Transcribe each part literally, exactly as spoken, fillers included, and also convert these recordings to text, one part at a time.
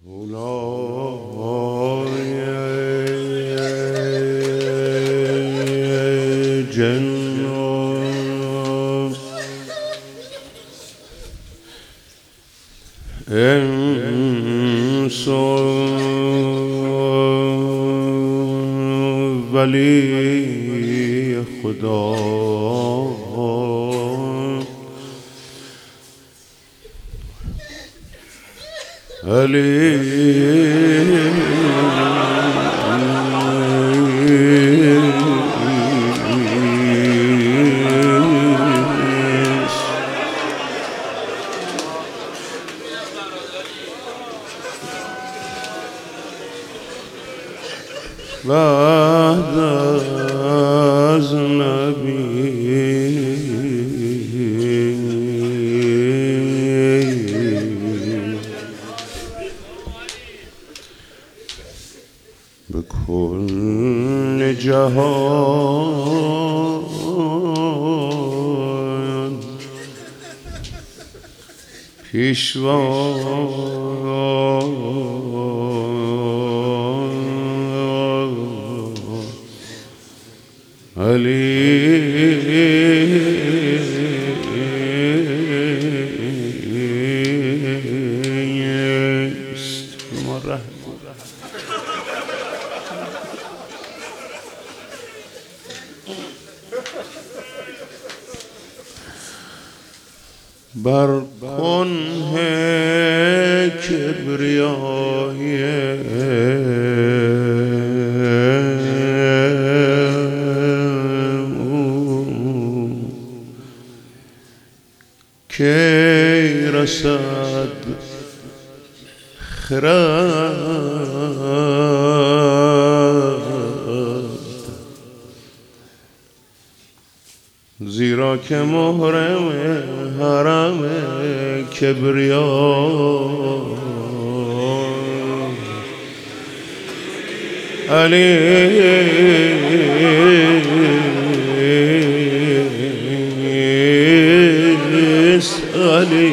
اولای جن انس ولی خدا علی بعد از نبی به کل جهان پیشوا علی است مرحبا بر کنه کبریای کی رسد خرد زیرا که محرم حرم کبریا علی علی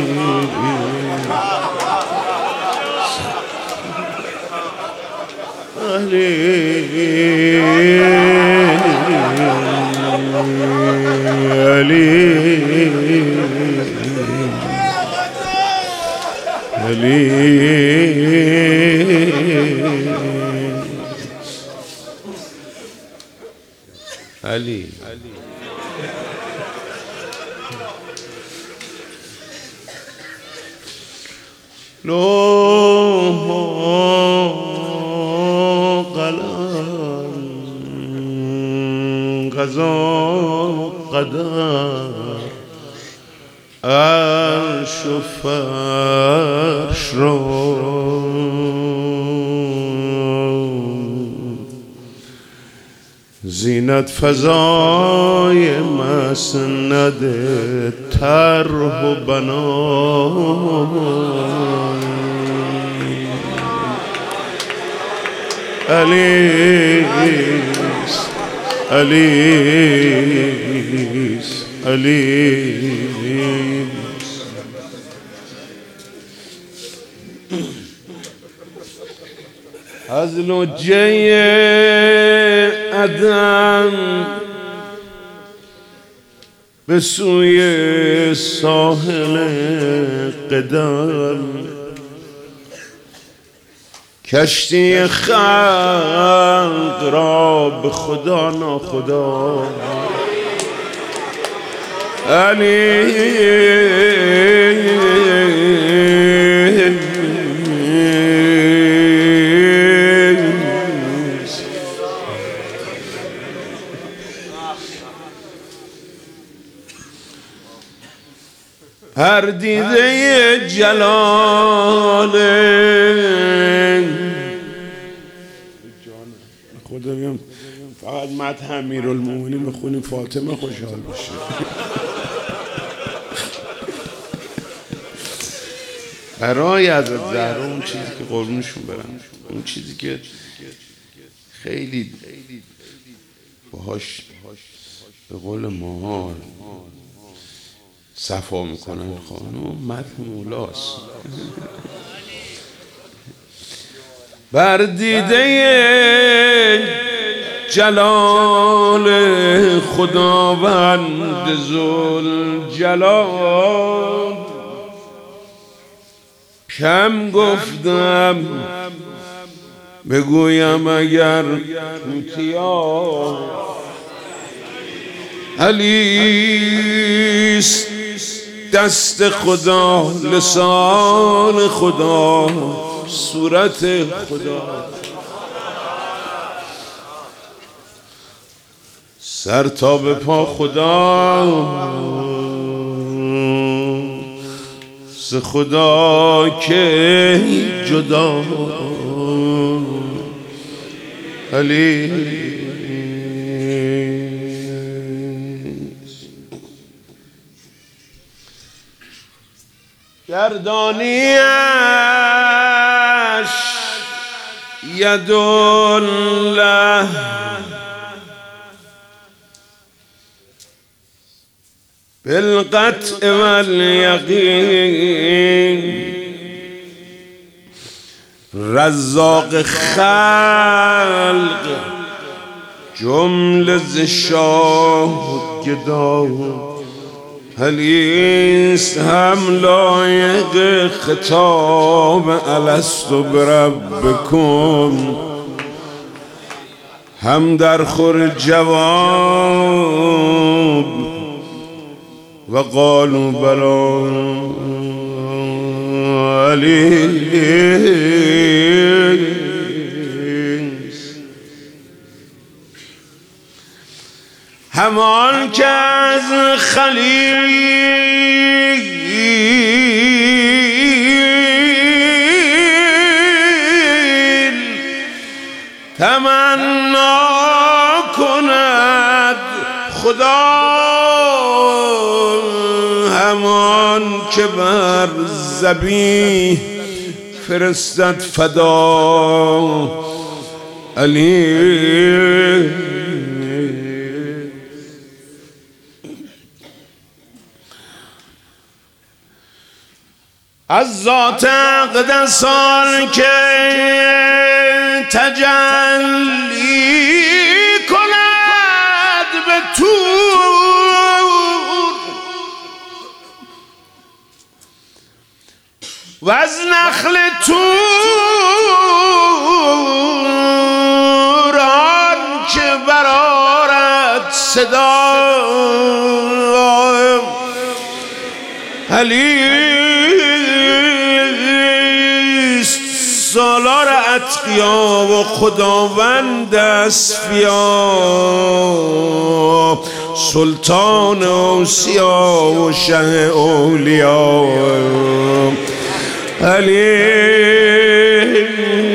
علی علی علی علی لوح قلم قضا قدر عرش و فرش رو زینت فضای مسند طرح و بنا علی علی علی از لجه عدن به سوی ساحل قدم کشتی خلق را به خدا ناخدا علی هر دیده جلال خدا بگم فقط مدح امیرالمومنین بخونیم فاطمه خوشحال بشه. برای حضرت زهرا اون چیزی که قربونشون برن، اون چیزی که خیلی باهاش به قول ماها صفا میکنن خانم، مدح مولاست. بر دیده جلال خداوند ذوالجلال کم گفتم بگویم اگر توتیا علیست دست خدا لسان خدا صورت خدا سر تا به پا خدا ز خدا که جدا علی گردانیش یدالله بالقطع والیقین رزاق خلق جمله ز شاه گدا حلیست هم لایق خطاب الست بربکم هم در خور جواب و قالوا بلا علی همان که از خلیل تمنا کند خدا همان که بر ذبیح فرستد فدا علی از ذات اقدسان که تجلی کند به طور و از نخل طور آن که برآرد صدا علی سالار اتقیا و خداوند اصفیا سلطان اوصیا و شه اولیا علی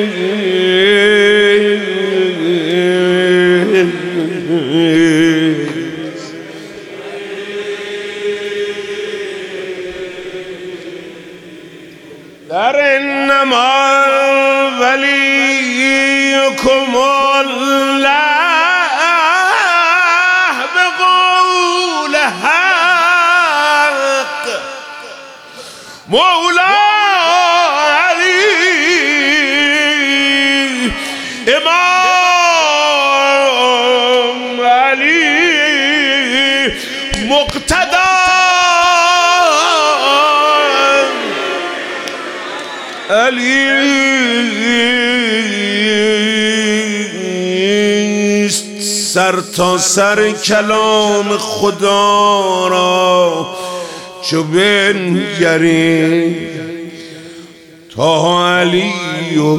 در انما ولیکم الله بقول حق مولا علی امام علی مقتدا علی سر تا سر کلام خدا را چو بنگری تا علی و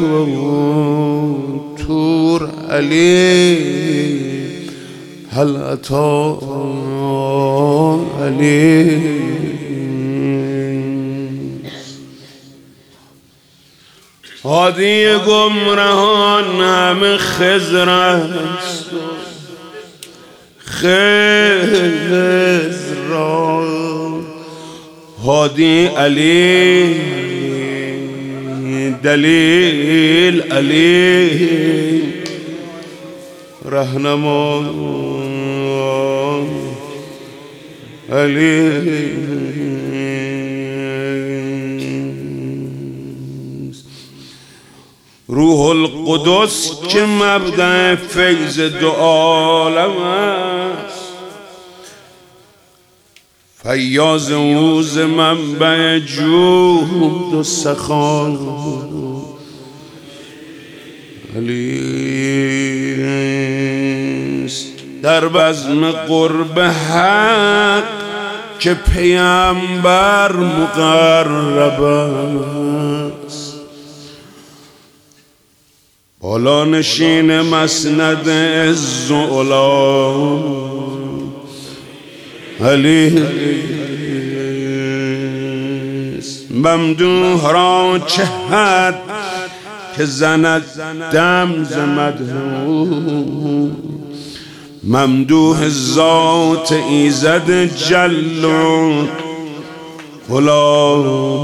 تور علی هل اتا علی هادی گمراهان همه خضر است خضر هادی علی دلیل علی رهنما علی روح القدس که مبدأ فیض دو عالم است، فیاض اوز منبع جود و سخا علیست. در بزم قرب حق که پیامبر مقرب است، بالا نشین مسند عز و علا علیست. ممدوح را چه حد که زند دم ز مدح، ممدوح ذات ایزد جل علا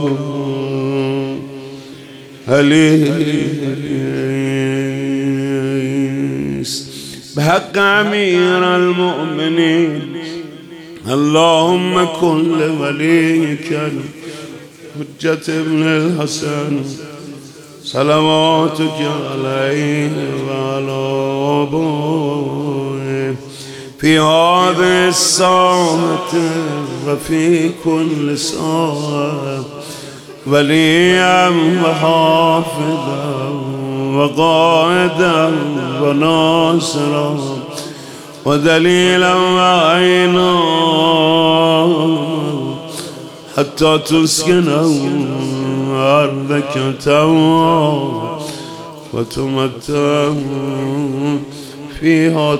علیست. به حق امیر المؤمنین اللهم کن لولیک حجت ابن الحسن صلواتک علیه و علی آبائه فی هذه الساعة و فی کل ساعة ولیا و حافظا و قائدا و ناصرا و دلیلا و عینا حتی تسکنه أرضك توا وتمتع فيها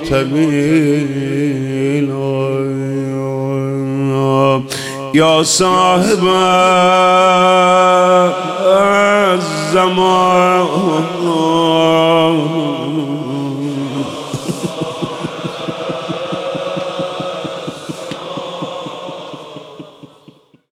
طويلا. يا صاحب الزمان